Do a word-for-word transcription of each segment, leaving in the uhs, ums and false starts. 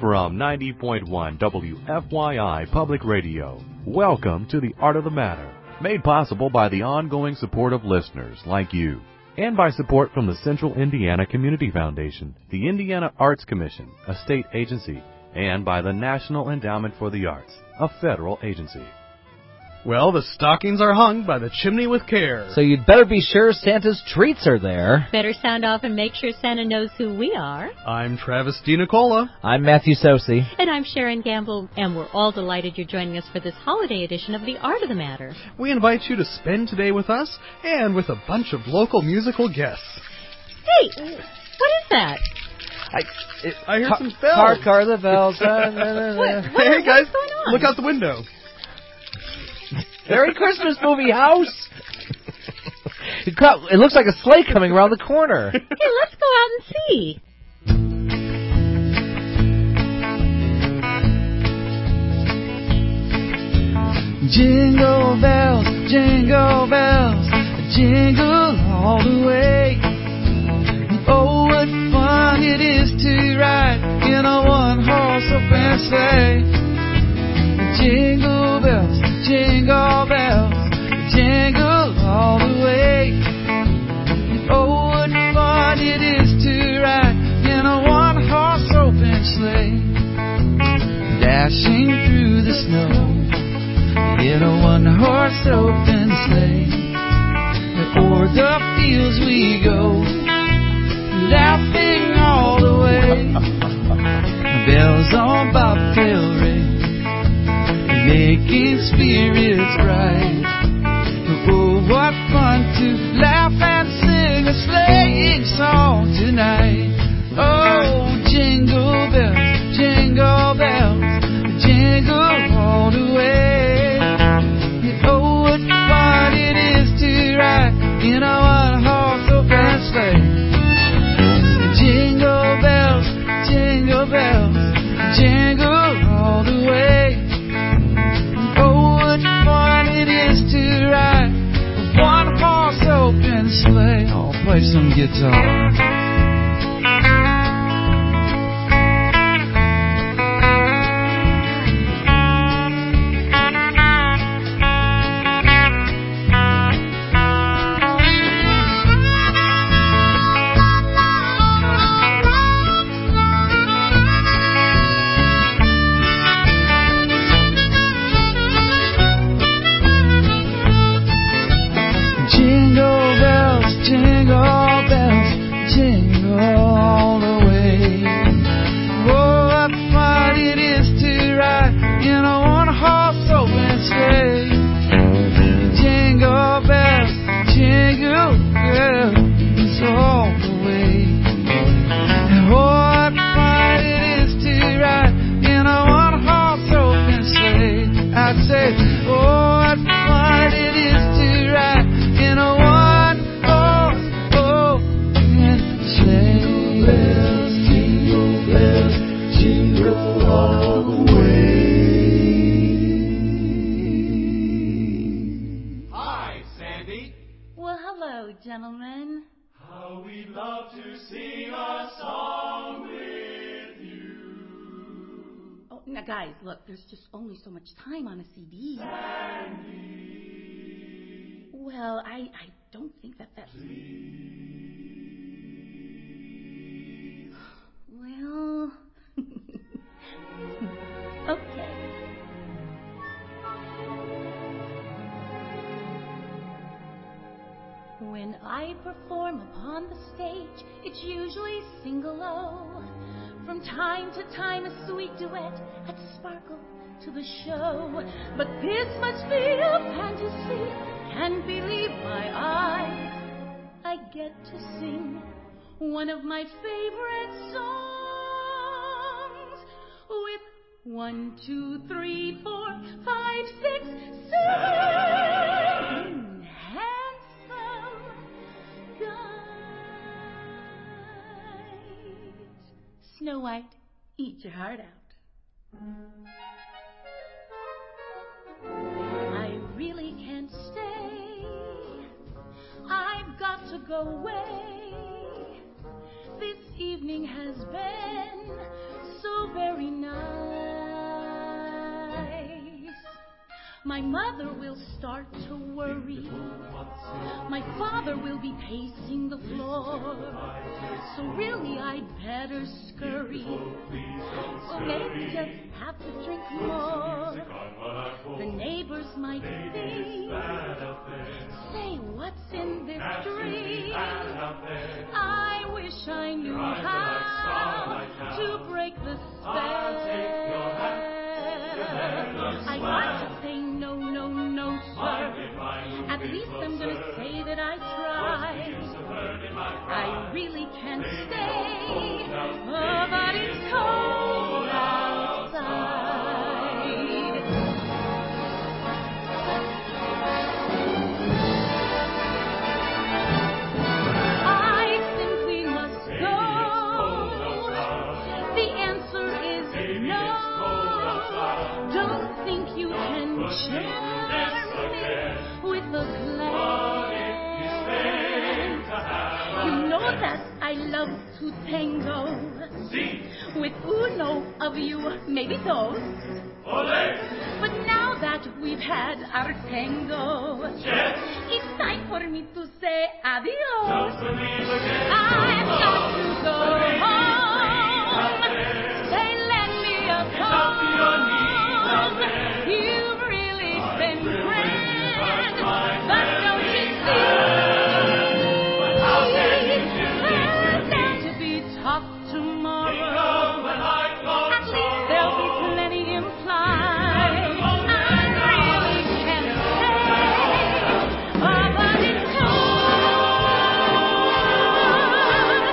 from ninety point one W F Y I Public Radio. Welcome to the Art of the Matter, made possible by the ongoing support of listeners like you, and by support from the Central Indiana Community Foundation, the Indiana Arts Commission, a state agency, and by the National Endowment for the Arts, a federal agency. Well, the stockings are hung by the chimney with care. So you'd better be sure Santa's treats are there. Better sound off and make sure Santa knows who we are. I'm Travis DiNicola. I'm Matthew Sosi. And I'm Sharon Gamble, and we're all delighted you're joining us for this holiday edition of The Art of the Matter. We invite you to spend today with us and with a bunch of local musical guests. Hey, what is that? I, it, I hear car, some bells. Car, car, the bells. what, what, hey, guys, what's going on? Look out the window. Merry Christmas, movie house. It, got, it looks like a sleigh coming around the corner. Hey, let's go out and see. Jingle bells, jingle bells, jingle all the way. Oh, what fun it is to ride in a one-horse open sleigh. Jingle bells, jingle bells, jingle all the way. Oh, what fun it is to ride in a one-horse open sleigh. Dashing through the snow in a one-horse open sleigh. O'er the fields we go, laughing all the way. Bells on bobtail ring, making spirits bright. Oh, what fun to laugh and sing a sleighing song tonight. Oh, jingle bells, jingle bells, jingle all the way. Oh, what fun it is to ride in a one-horse open sleigh. Jingle bells, jingle bells, jingle all the way. To ride a one-horse open sleigh. I'll play some guitar. Guys, look, there's just only so much time on a C D. Sandy. Well, I, I don't think that that's... Please. Well... okay. When I perform upon the stage, it's usually sing-a-low. From time to time, a sweet duet had sparkle to the show. But this must be a fantasy, can't believe my eyes. I get to sing one of my favorite songs with one, two, three, four, five, six, seven handsome guys. Snow White, eat your heart out. I really can't stay. I've got to go away. This evening has been so very nice. My mother will start to worry. My father will be pacing the floor. So really I'd better scurry. So maybe just have to drink more. The neighbors might think, say, what's in this drink? I wish I knew how to break the spell. I want to say no, no, no, sir. At least I'm gonna say that I tried. I really can't stay, oh, but it's cold outside. I simply must go. The answer is no. Don't think you can charm me with a glance. You know that I love to tango. With uno of you, maybe dos. But now that we've had our tango, it's time for me to say adios. I've got to go home. Say, lend me a phone. You've really been grand, but don't you see? There's bound to be talk tomorrow. At least there'll be plenty implied. I really can't say, oh, but it's cold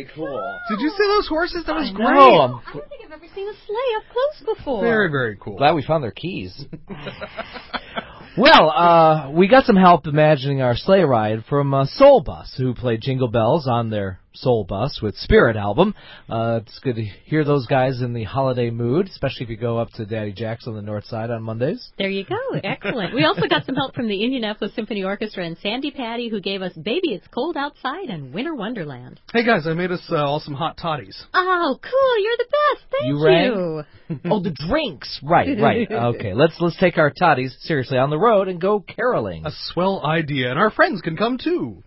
very cool. Did you see those horses? That was I great. know. I'm I don't think I've ever seen a sleigh up close before. Very, very cool. glad we found their keys. Well, uh, we got some help imagining our sleigh ride from uh, Soul Bus, who played Jingle Bells on their Soul Bus with Spirit album. Uh, it's good to hear those guys in the holiday mood, especially if you go up to Daddy Jack's on the north side on Mondays. There you go. Excellent. We also got some help from the Indianapolis Symphony Orchestra and Sandy Patty, who gave us Baby It's Cold Outside and Winter Wonderland. Hey, guys, I made us uh, all some hot toddies. Oh, cool. You're the best. Thank You you. rang? Oh, the drinks. Right, right. Okay, let's let's take our toddies seriously on the road and go caroling. A swell idea, and our friends can come, too.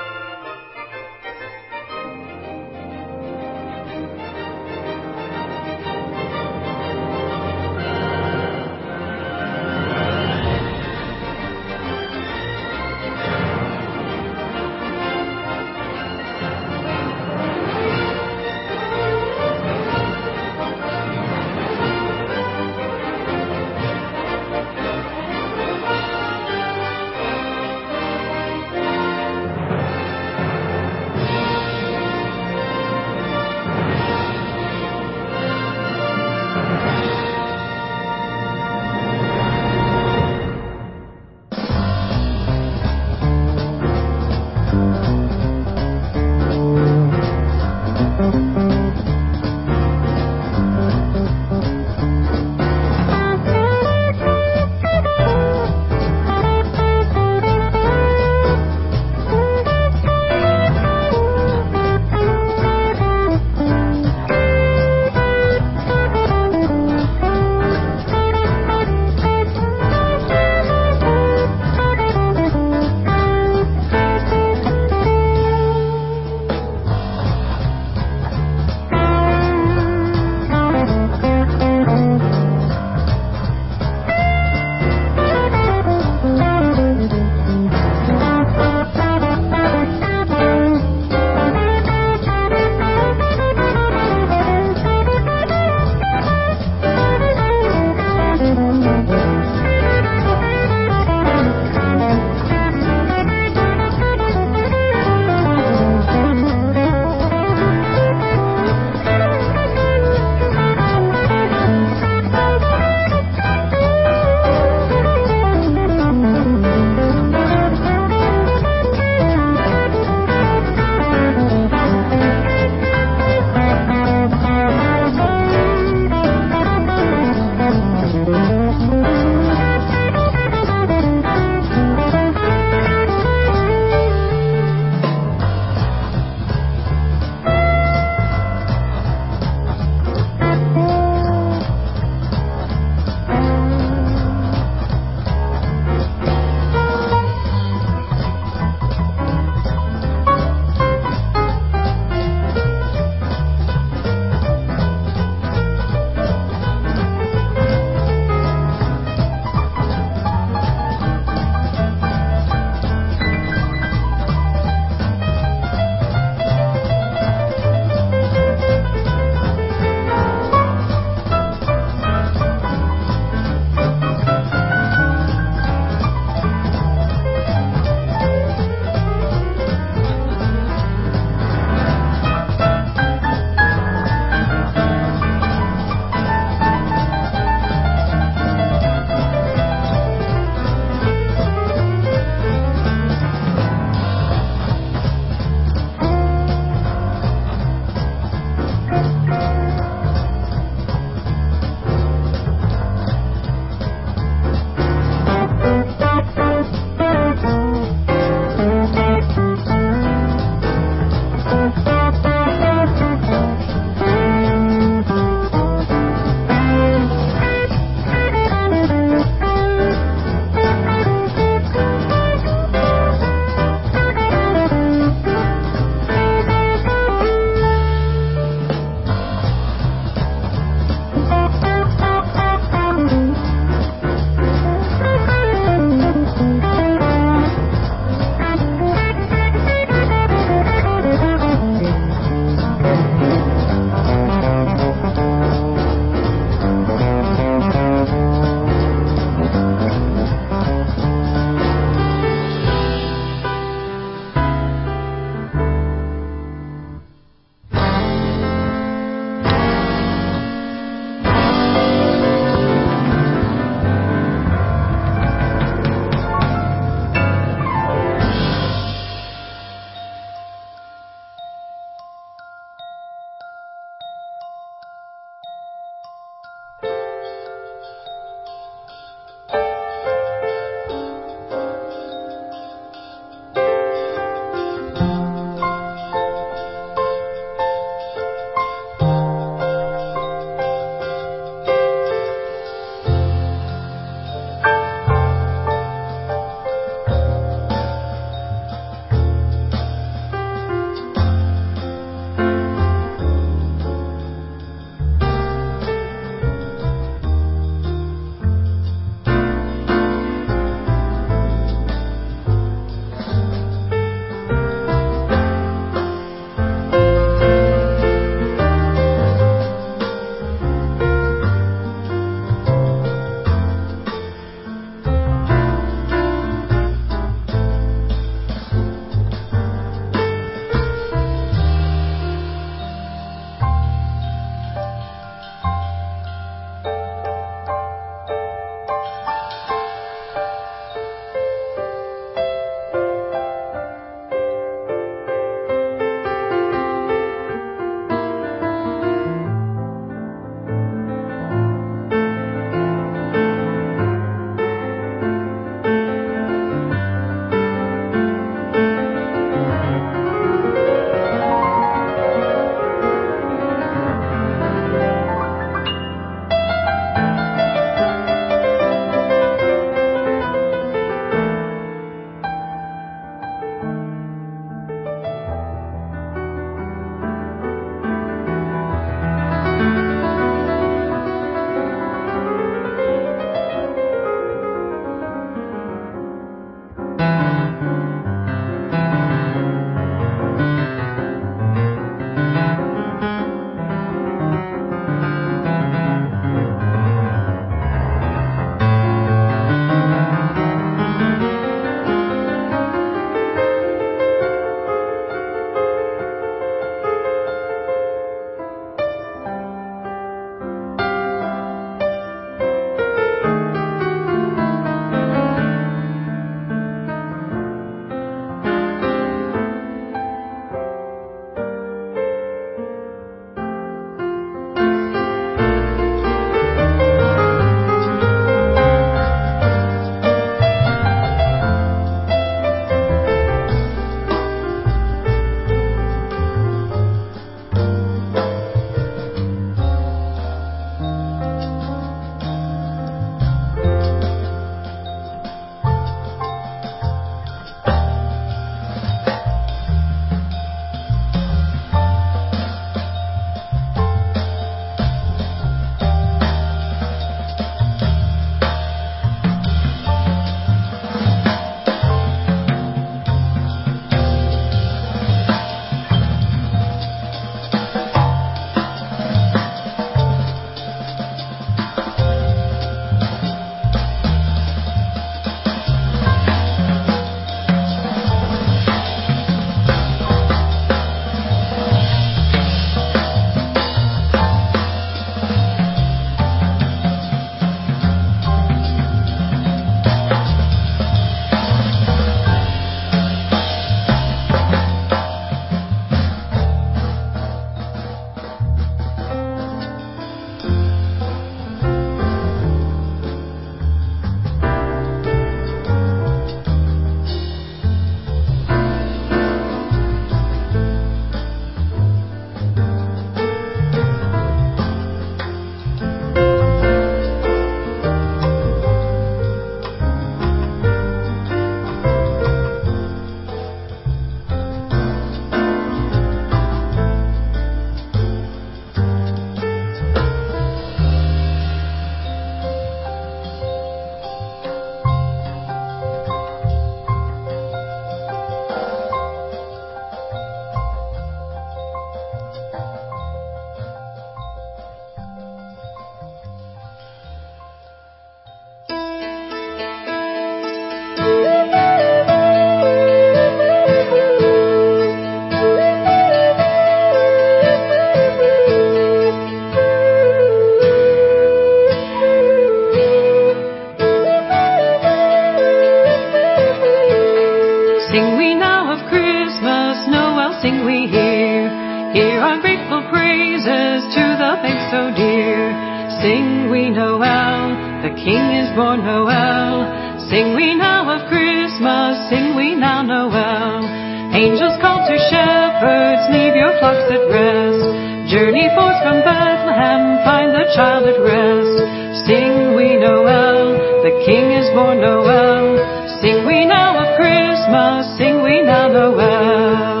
we Noel, the King is born Noel. Sing we now of Christmas, sing we now Noel. Angels call to shepherds, leave your flocks at rest. Journey forth from Bethlehem, find the child at rest. Sing we Noel, the King is born Noel. Sing we now of Christmas, sing we now Noel.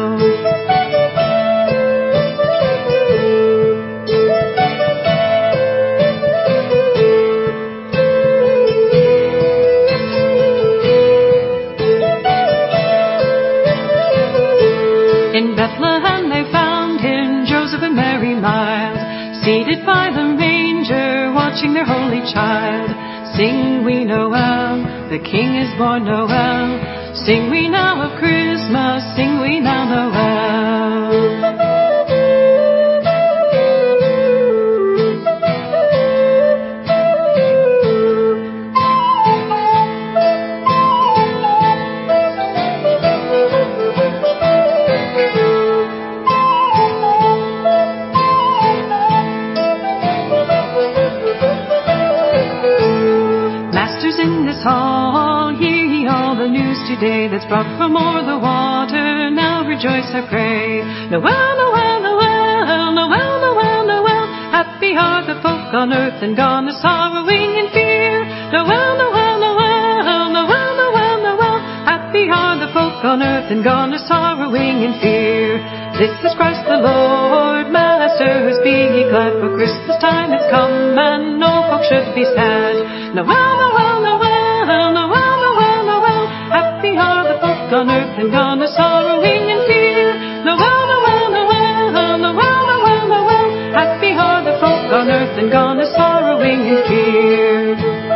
In Bethlehem they found him, Joseph and Mary mild, seated by the manger, watching their holy child. Sing we Noel, the King is born Noel. Sing we now of Christmas, sing we now Noel. Today that's brought from o'er the water, now rejoice I pray. Noel, Noel, Noel, Noel, Noel, Noel, happy are the folk on earth and gone a sorrowing in fear. Noel, Noel, Noel, Noel, Noel, Noel, happy are the folk on earth and gone a sorrowing in fear. This is Christ the Lord, Master, whose be ye glad, for Christmas time is come and no folk should be sad. Noel, Noel, Noel, Noel, on earth and gone a sorrowing in fear. Noel, Noel, Noel, Noel, Noel, Noel, happy are the folk on earth and gone a sorrowing in fear.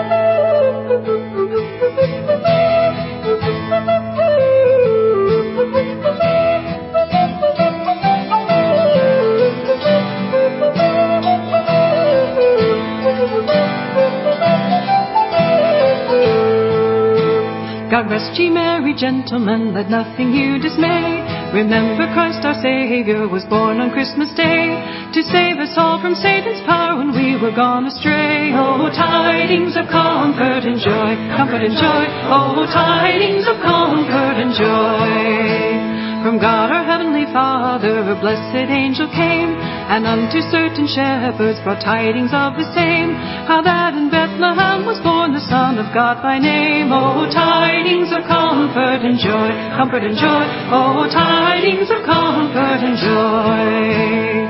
God rest ye merry gentlemen, let nothing you dismay. Remember Christ our Savior was born on Christmas Day, to save us all from Satan's power when we were gone astray. Oh, tidings of comfort and joy, comfort and joy. Oh, tidings of comfort and joy. From God our heavenly Father a blessed angel came, and unto certain shepherds brought tidings of the same, how that in Bethlehem was born the Son of God by name. Oh, tidings of comfort and joy, comfort and joy. Oh, tidings of comfort and joy.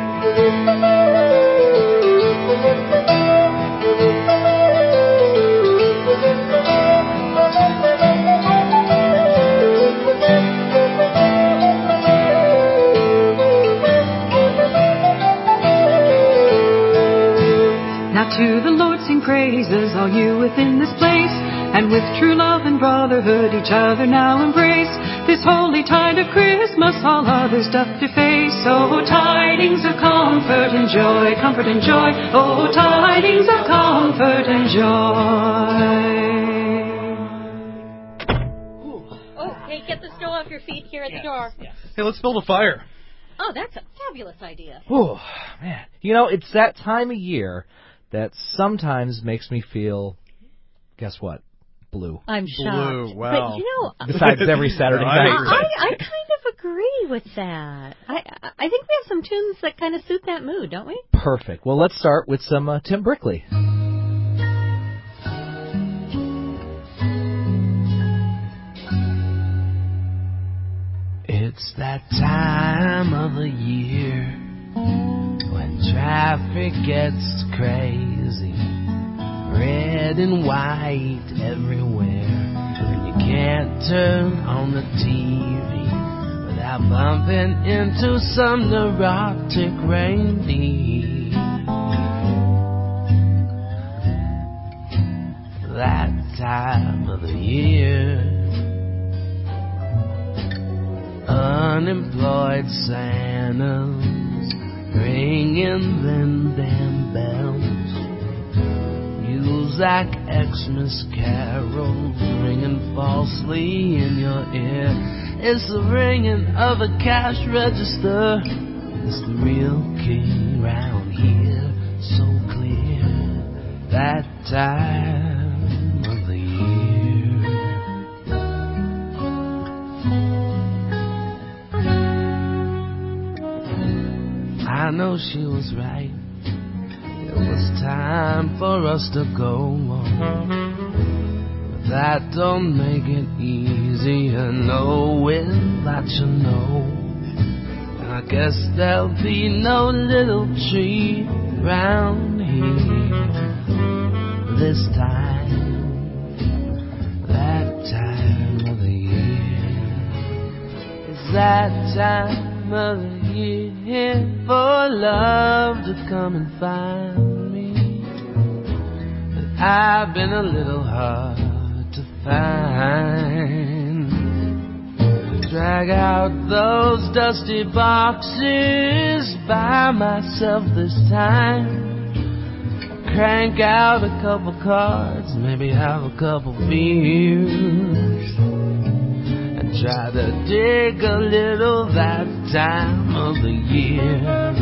To the Lord sing praises, all you within this place, and with true love and brotherhood each other now embrace. This holy tide of Christmas all others doth deface. Oh, tidings of comfort and joy, comfort and joy. Oh, tidings of comfort and joy. Oh, hey, get the snow off your feet here at yes, the door. Yes. Hey, let's build a fire. Oh, that's a fabulous idea. Oh, man. You know, it's that time of year that sometimes makes me feel, guess what? Blue. I'm shocked. Blue, wow. But, you know, besides every Saturday No, I night. agree. I, I kind of agree with that. I I think we have some tunes that kind of suit that mood, don't we? Perfect. Well, let's start with some uh, Tim Brickley. It's that time of the year when traffic gets crazy, red and white everywhere, and you can't turn on the T V without bumping into some neurotic reindeer. That time of the year, unemployed Santas ringing them damn bells, Muzak Xmas carols ringing falsely in your ear. It's the ringing of a cash register, it's the real king round here, so clear. that time of the year. I know she was right. It was time for us to go on. But that don't make it easier knowing that you know. And I guess there'll be no little tree around here this time, that time of the year. It's that time of the year for love to come and find me. But I've been a little hard to find. Drag out those dusty boxes by myself this time. Crank out a couple cards, maybe have a couple beers, and try to dig a little that time of the year.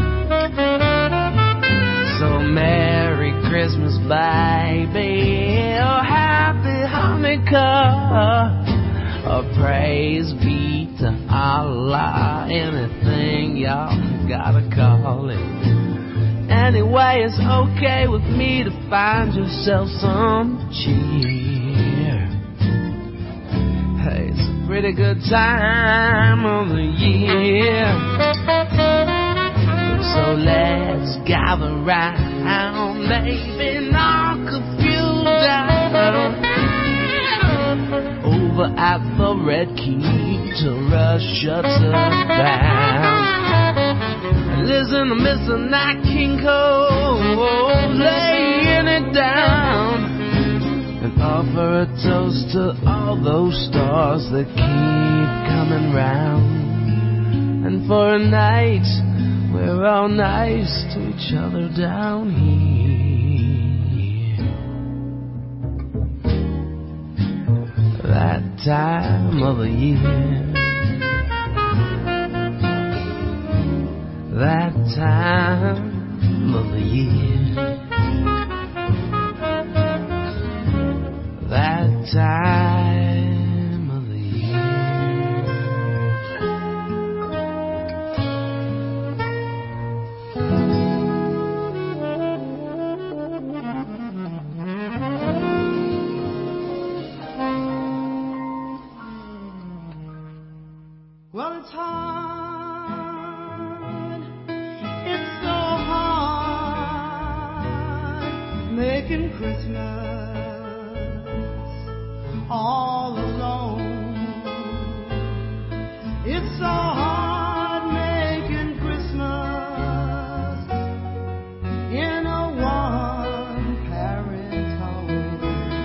So Merry Christmas, baby, oh happy Hanukkah, oh praise be to Allah, anything y'all gotta call it. Anyway, it's okay with me to find yourself some cheer. Hey, it's a pretty good time of the year. So let's gather round, maybe knock a few down over at the Red Key till Rush shuts us down. Listen to Mister Nat King Cole laying it down, and offer a toast to all those stars that keep coming round. And for a night, we're all nice to each other down here. That time of the year. That time of the year. That time of the year. Well, it's hard. Making Christmas all alone. It's so hard making Christmas in a one-parent home.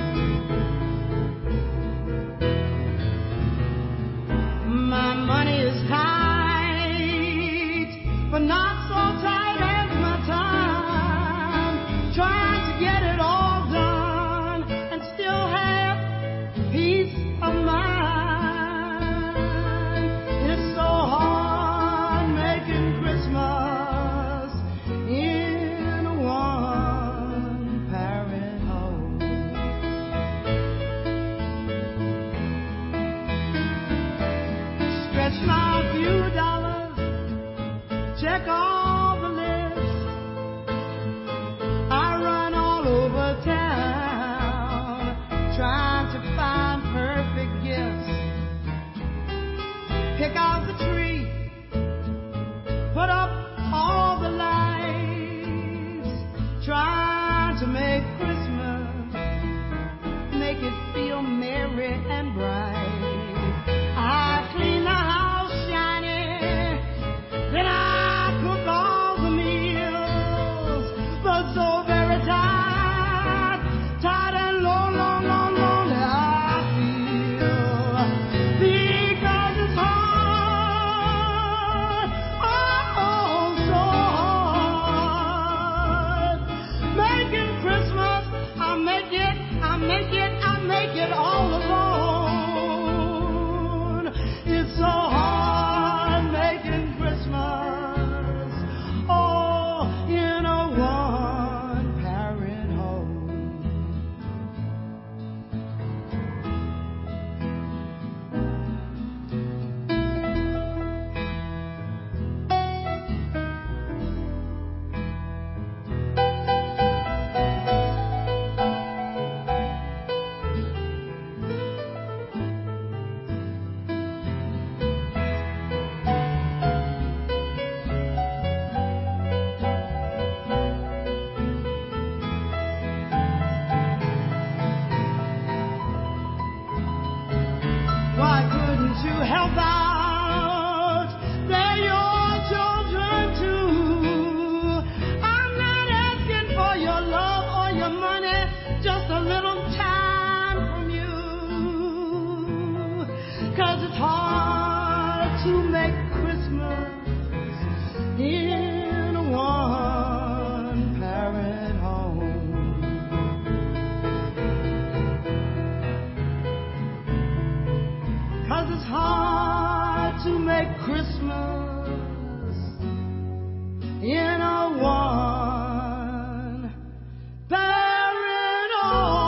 My money is tight, but not so tight as my time. Trying to get it all done and still have peace of mind. It's so hard making Christmas in a one-parent home. Stretch my few dollars, check all the lists. I run all over town, trying to find perfect gifts. Pick out the tree, put up all the lights, trying to make Christmas, make it feel merry and bright. I clean the house shiny, then I cook all the meals, but so very tired, tired and low, low, low, lonely I feel, because it's hard to help out. They're your children too. I'm not asking for your love or your money, just a little time from you. 'Cause it's hard to make Christmas in a one-parent home. 'Cause it's hard to make Christmas in a one-parent home.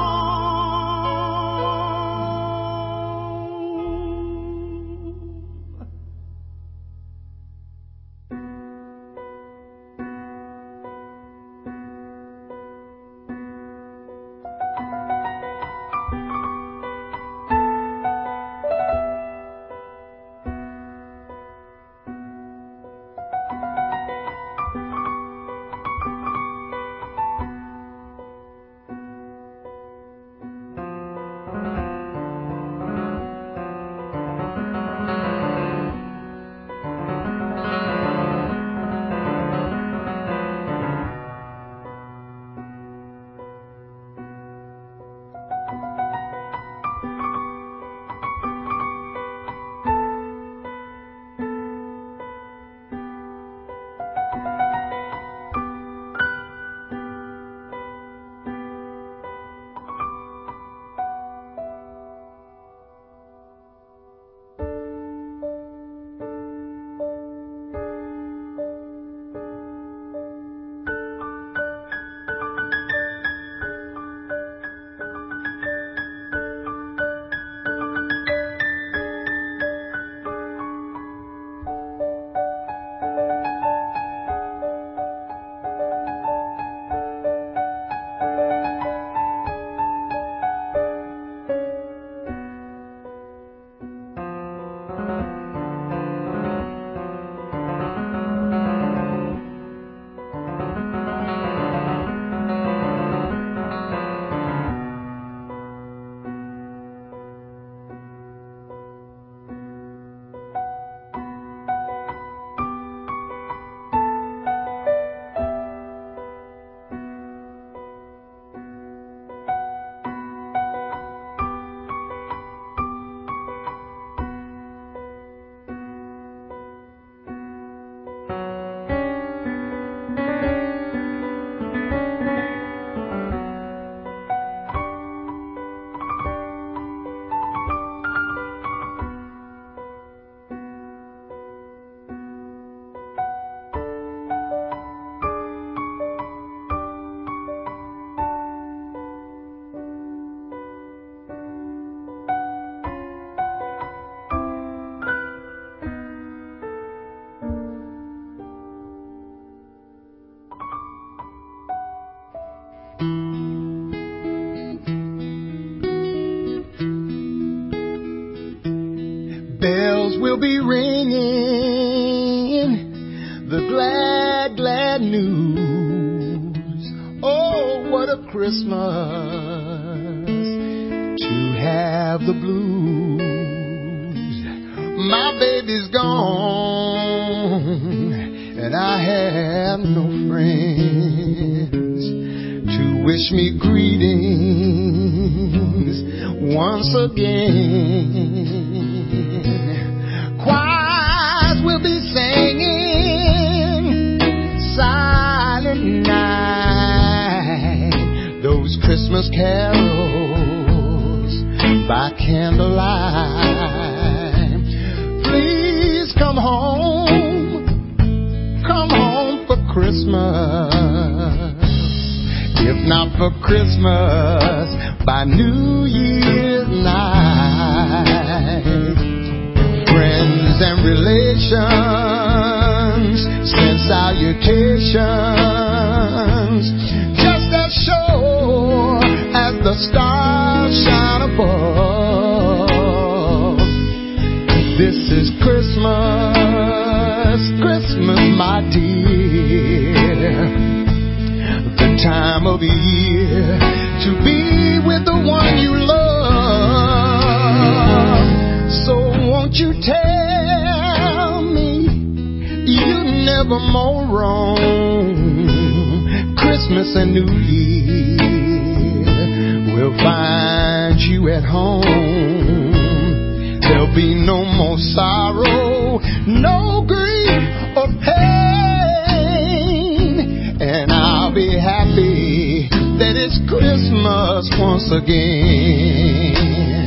Bells will be ringing, the glad, glad news. Oh, what a Christmas to have the blues. My baby's gone, and I have no friends to wish me greetings once again. Choirs will be singing silent night, those Christmas carols by candlelight. Please come home, come home for Christmas. If not for Christmas, by New Year's night. Friends and relations send salutations, just as sure as the stars shine above. This is Christmas, Christmas, my dear, the time of year to be with the one you love. So won't you evermore wrong. Christmas and New Year will find you at home. There'll be no more sorrow, no grief or pain, and I'll be happy that it's Christmas once again.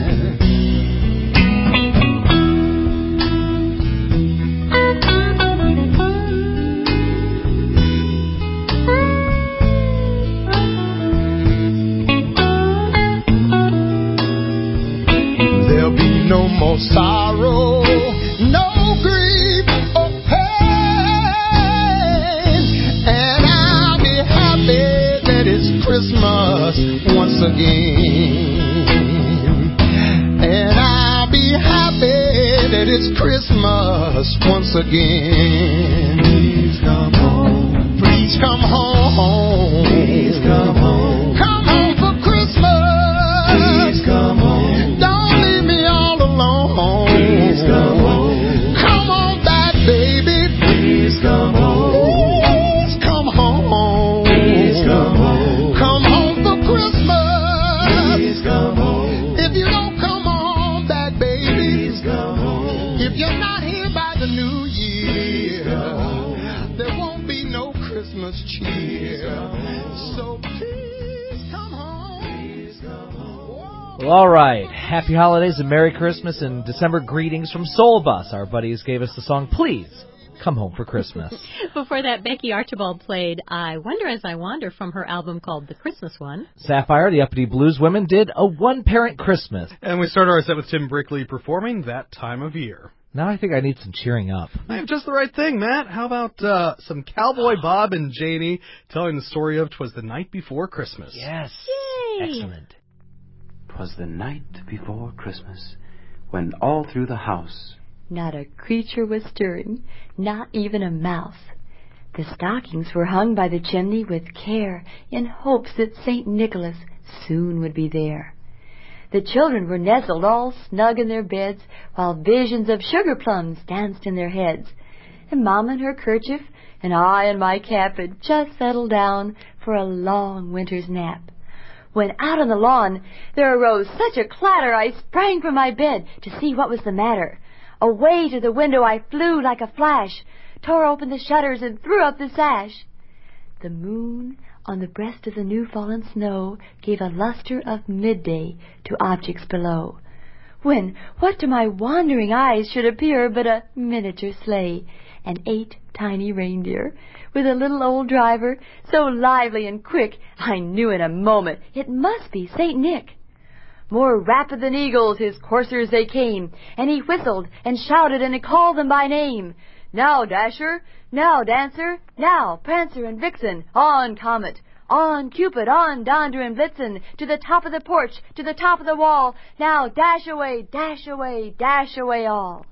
No more sorrow, no grief or pain, and I'll be happy that it's Christmas once again. And I'll be happy that it's Christmas once again. Please come home. Please come home. Please come home. Come home for Christmas. Please come home. Don't leave me all alone. Please come home. Come on back, baby. Please come home. Please come home. Please come home. Come home for Christmas. Please come home. If you don't come on back, baby. Please come home. If you're not here by the new year, there won't be no Christmas cheer. So please come home. Please come home. Well, all right. Happy holidays and Merry Christmas and December greetings from Soul Bus. Our buddies gave us the song Please Come Home for Christmas. Before that, Becky Archibald played I Wonder As I Wander from her album called The Christmas One. Sapphire, the Uppity Blues Women, did A One-Parent Christmas. And we started our set with Tim Brickley performing That Time of Year. Now I think I need some cheering up. I have just the right thing, Matt. How about uh, some Cowboy Bob and Janie telling the story of 'Twas the Night Before Christmas? Yes. Yay. Excellent. 'Twas the night before Christmas, when all through the house not a creature was stirring, not even a mouse. The stockings were hung by the chimney with care, in hopes that Saint Nicholas soon would be there. The children were nestled all snug in their beds, while visions of sugar plums danced in their heads. And Mama in her kerchief, and I in my cap, had just settled down for a long winter's nap. When out on the lawn there arose such a clatter, I sprang from my bed to see what was the matter. Away to the window I flew like a flash, tore open the shutters and threw up the sash. The moon on the breast of the new-fallen snow gave a luster of midday to objects below, when what to my wandering eyes should appear but a miniature sleigh, and eight tiny reindeer, with a little old driver, so lively and quick, I knew in a moment it must be Saint Nick. More rapid than eagles his coursers they came, and he whistled and shouted and he called them by name. Now, Dasher, now, Dancer, now, Prancer and Vixen, on, Comet, on, Cupid, on, Donder and Blitzen, to the top of the porch, to the top of the wall, now, dash away, dash away, dash away all.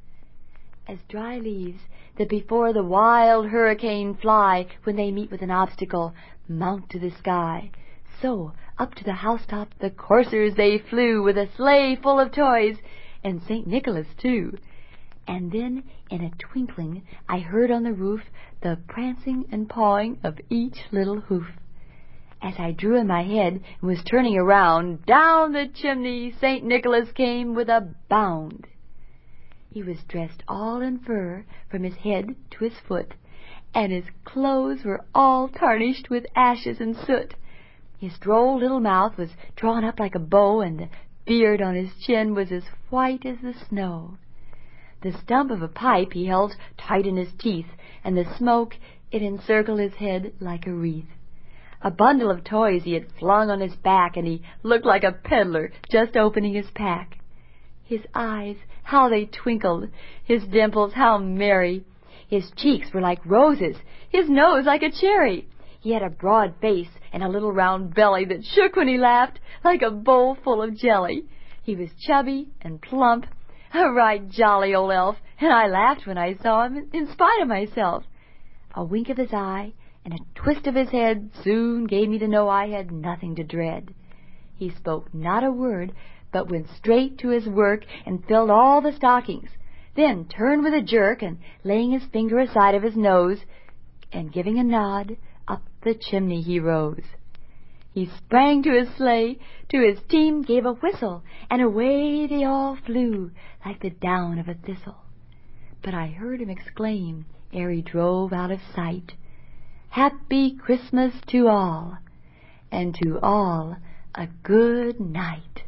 As dry leaves that before the wild hurricane fly when they meet with an obstacle, mount to the sky, so up to the housetop the coursers they flew, with a sleigh full of toys, and Saint Nicholas too. And then, in a twinkling, I heard on the roof the prancing and pawing of each little hoof. As I drew in my head and was turning around, down the chimney Saint Nicholas came with a bound. He was dressed all in fur from his head to his foot, and his clothes were all tarnished with ashes and soot. His droll little mouth was drawn up like a bow, and the beard on his chin was as white as the snow. The stump of a pipe he held tight in his teeth, and the smoke, it encircled his head like a wreath. A bundle of toys he had flung on his back, and he looked like a peddler just opening his pack. His eyes, how they twinkled, his dimples, how merry. His cheeks were like roses, his nose like a cherry. He had a broad face and a little round belly that shook when he laughed like a bowl full of jelly. He was chubby and plump, a right jolly old elf, and I laughed when I saw him in spite of myself. A wink of his eye and a twist of his head soon gave me to know I had nothing to dread. He spoke not a word, but went straight to his work and filled all the stockings. then turned with a jerk and laying his finger aside of his nose and giving a nod, up the chimney he rose. He sprang to his sleigh, to his team gave a whistle, and away they all flew like the down of a thistle. But I heard him exclaim, ere he drove out of sight, "Happy Christmas to all, and to all a good night."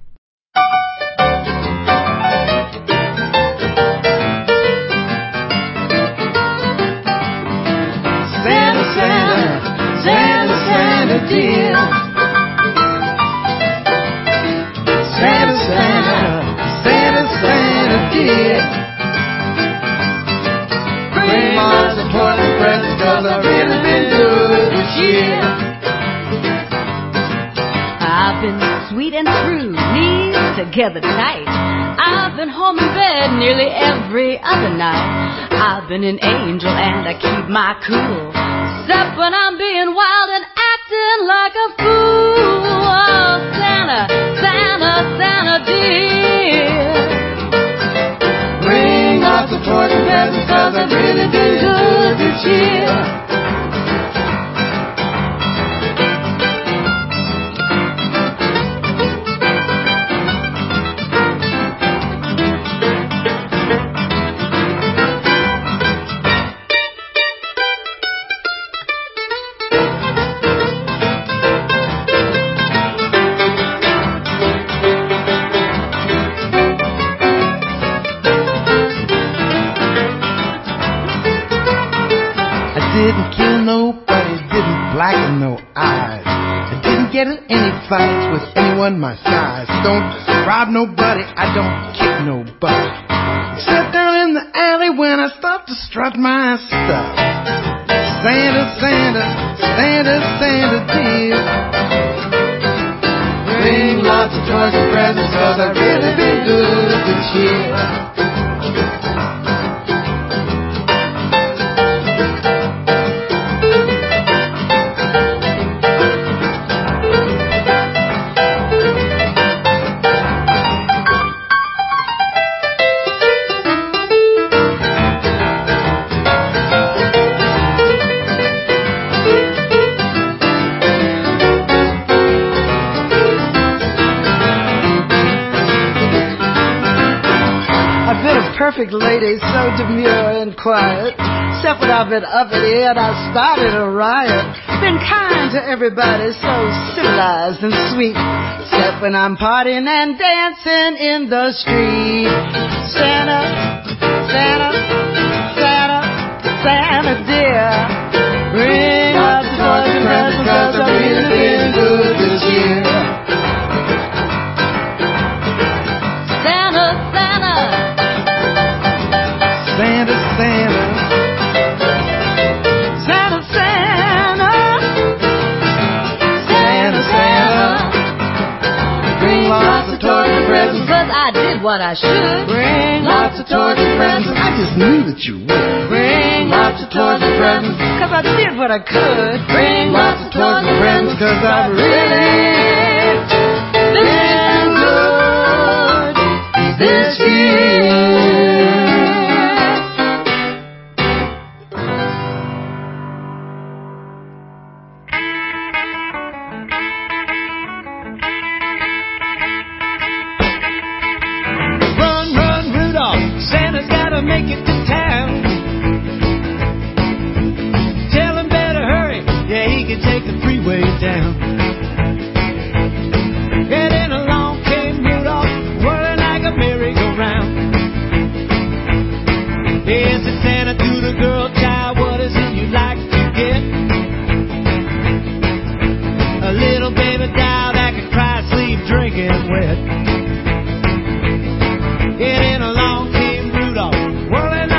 Santa, Santa, Santa, Santa dear. Santa, Santa, Santa, Santa dear. Bring lots of toys and presents, 'cause I've really been good this year. I've been sweet and true, knees together tight. I've been home in bed nearly every other night. I've been an angel and I keep my cool, except when I'm being wild and acting like a fool. Oh, Santa, Santa, Santa dear. Bring lots of toys and presents, 'cause I've really been good this year. Didn't kill nobody, didn't blacken no eyes. I didn't get in any fights with anyone my size. Don't rob nobody, I don't kick nobody. Sit down in the alley when I start to strut my stuff. Santa, Santa, Santa, Santa dear. Bring lots of toys and presents, 'cause I've really been good this year. Perfect lady, so demure and quiet. Except when I've been uppity and I started a riot. Been kind to everybody, so civilized and sweet. Except when I'm partying and dancing in the street. Santa, Santa, Santa, Santa dear. Bring lots of toys and presents, 'cause I've really been good this year. Santa, Santa. Santa, Santa, Santa, Santa, Santa, Santa. Bring lots of toys and presents, 'cause I did what I should. Bring lots of toys and presents, I just knew that you would. Bring lots of toys and presents, 'cause I did what I could. Bring lots of toys and presents, 'cause I've really been good this year. Make it to town. Tell him better hurry, yeah, he can take the freeway down. And then along came Rudolph, whirling like a merry-go-round. He said, Santa, to the girl child, what is it you'd like to get? A little baby doll that could cry, sleep, drinking wet. And then along came Rudolph, whirling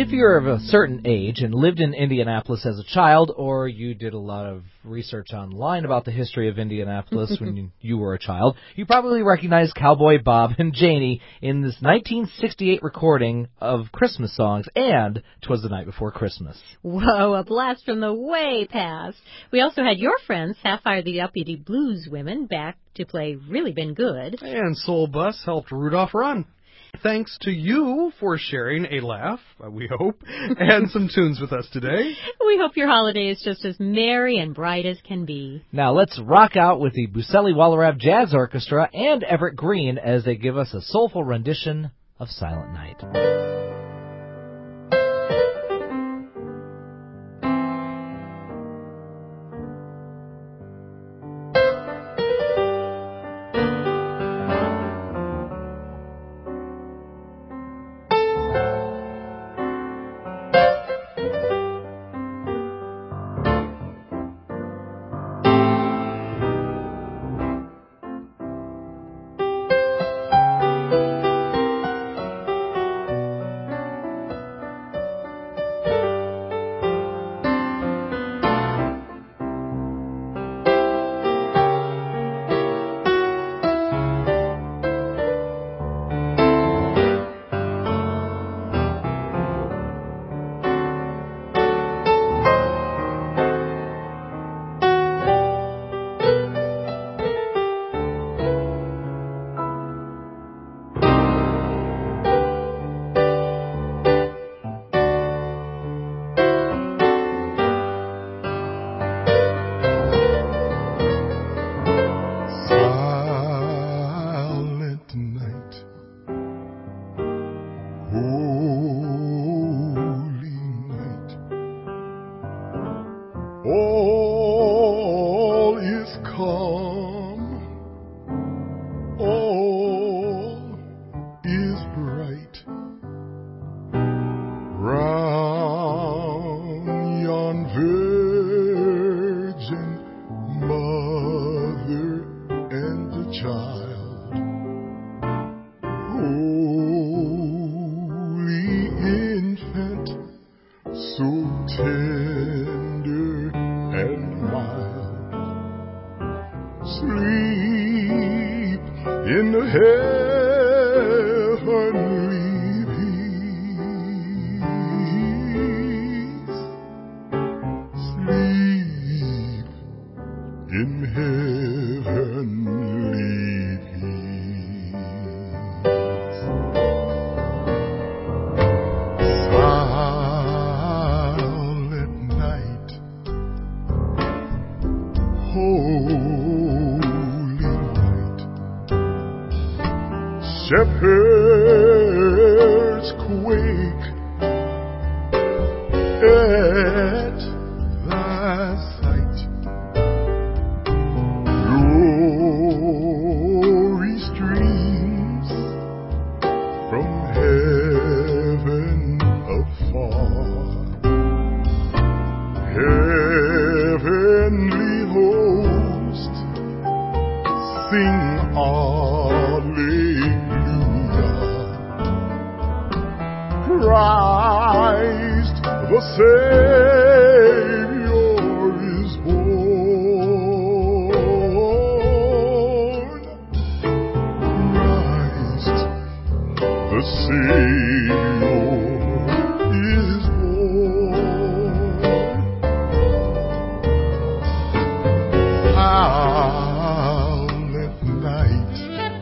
if you're of a certain age and lived in Indianapolis as a child, or you did a lot of research online about the history of Indianapolis when you, you were a child, you probably recognize Cowboy Bob and Janie in this nineteen sixty-eight recording of Christmas songs and 'Twas the Night Before Christmas. Whoa, a blast from the way past. We also had your friends, Sapphire the Deputy Blues Women, back to play Really Been Good. And Soul Bus helped Rudolph run. Thanks to you for sharing a laugh, uh, we hope, and some tunes with us today. We hope your holiday is just as merry and bright as can be. Now let's rock out with the Bucelli Wallerab Jazz Orchestra and Everett Green as they give us a soulful rendition of Silent Night. All is calm, all is bright, round yon virgin mother and the child, holy infant, so tender and mild, sleep in the heavenly peace, sleep in heavenly peace. Silent night, holy night, shepherds quake at thy sight, glory streams from heaven afar, heavenly host sing Alleluia. Christ the Savior is born. Christ the Savior is born. Silent night,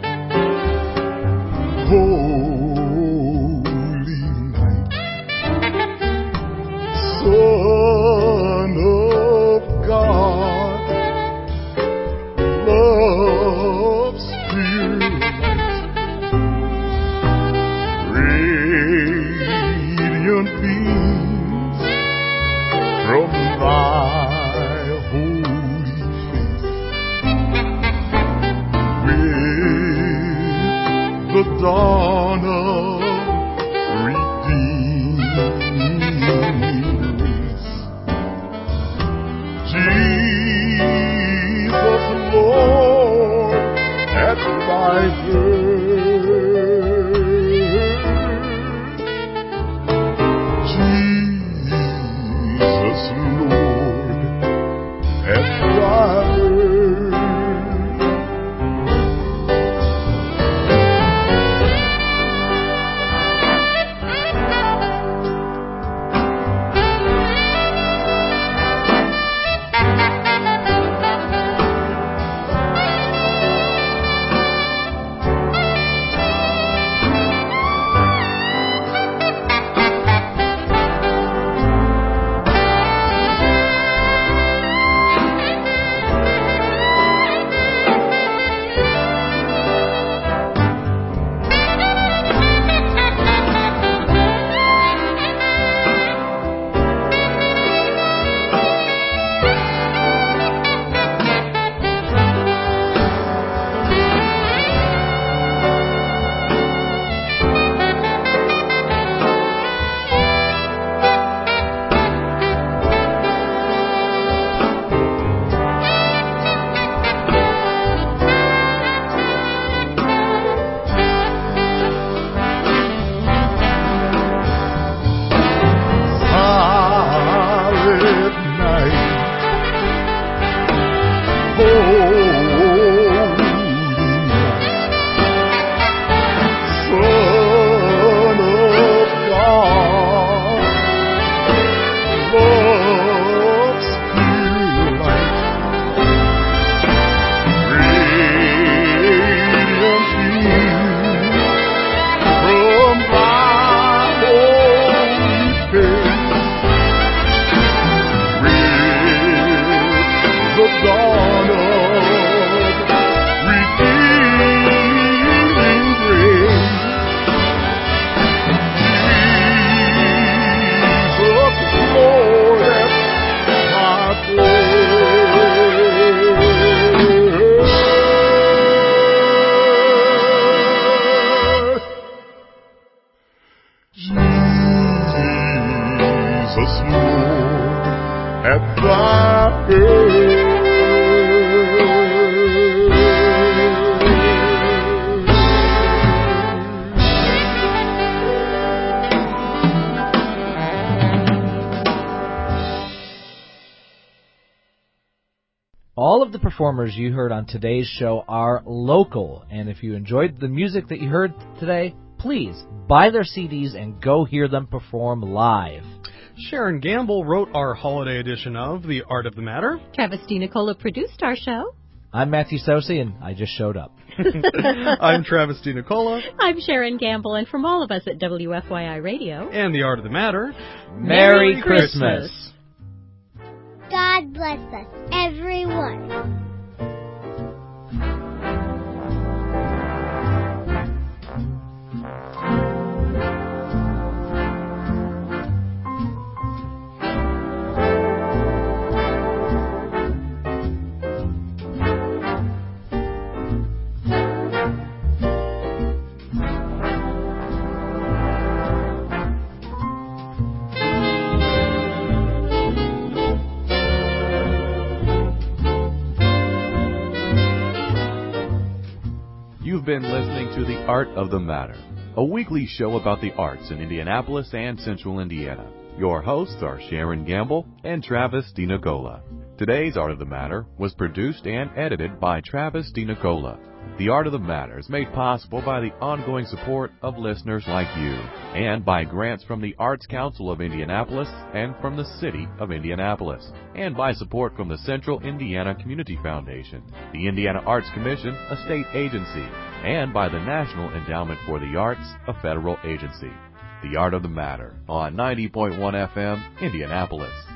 holy night, Son of God, love's pure light, radiant beams from thy holy face, with the dawn of redeeming grace. Jesus, Lord, at thy birth, the performers you heard on today's show are local. And if you enjoyed the music that you heard today, please buy their C Ds and go hear them perform live. Sharon Gamble wrote our holiday edition of The Art of the Matter. Travis DiNicola produced our show. I'm Matthew Sosi, and I just showed up. I'm Travis DiNicola. I'm Sharon Gamble, and from all of us at W F Y I Radio and The Art of the Matter, Merry, Merry Christmas. Christmas. God bless us, everyone. You've been listening to The Art of the Matter, a weekly show about the arts in Indianapolis and Central Indiana. Your hosts are Sharon Gamble and Travis DiNicola. Today's Art of the Matter was produced and edited by Travis DiNicola. The Art of the Matter is made possible by the ongoing support of listeners like you and by grants from the Arts Council of Indianapolis and from the City of Indianapolis, and by support from the Central Indiana Community Foundation, the Indiana Arts Commission, a state agency, and by the National Endowment for the Arts, a federal agency. The Art of the Matter on ninety point one F M, Indianapolis.